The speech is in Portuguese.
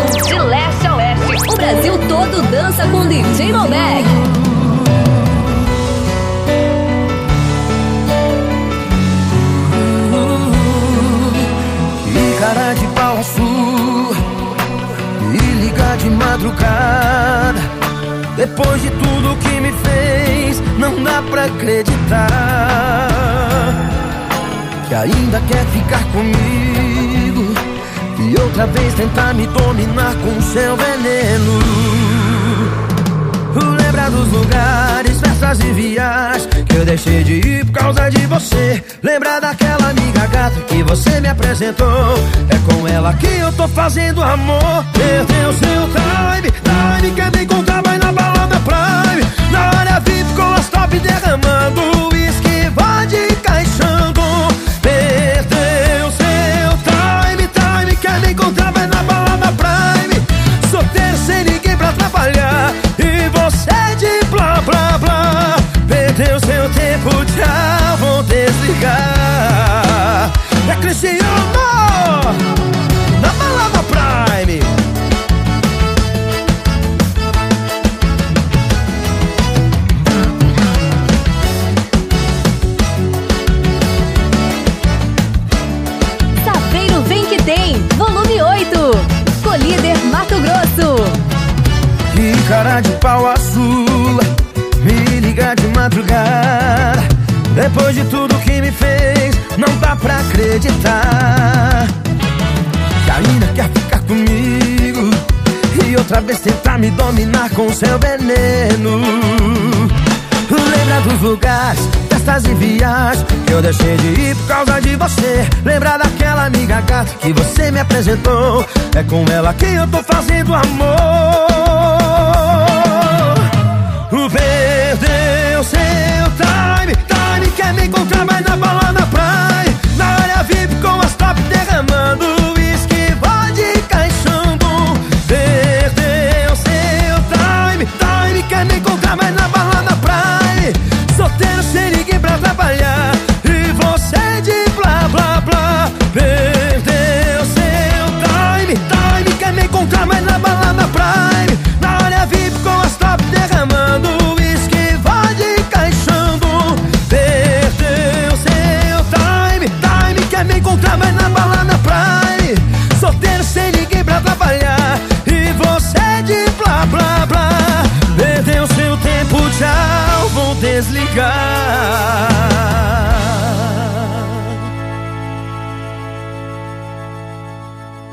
De leste a oeste, o Brasil todo dança com DJ Malbec. Que cara de pau sua, me ligar de madrugada. Depois de tudo que me fez, não dá pra acreditar que ainda quer ficar comigo e outra vez tentar me dominar com seu veneno. Lembra dos lugares, festas e viagens que eu deixei de ir por causa de você. Lembra daquela amiga gata que você me apresentou. É com ela que eu tô fazendo amor. Perdeu seu time, quer me encontrar, vai na balada Prime. Na área VIP com as top derramando uísque, vodka encaixando. Perdeu seu time, quer me encontrar, vai na balada Prime. Solteiro sem ninguém pra atrapalhar e você de blá blá blá. Perdeu seu tempo, tchau, vou desligar. É Cristiano na balada Prime. Saveiro Vem Que Tem, volume 8. Colíder Mato Grosso. Que cara de pau azul, me liga de madrugada. Depois de tudo que me fez, não dá pra acreditar que ainda quer ficar comigo e outra vez tentar me dominar com seu veneno. Lembra dos lugares, festas e viagens que eu deixei de ir por causa de você. Lembra daquela amiga gata que você me apresentou. É com ela que eu tô fazendo amor. Perdeu seu time, quer me encontrar, vai na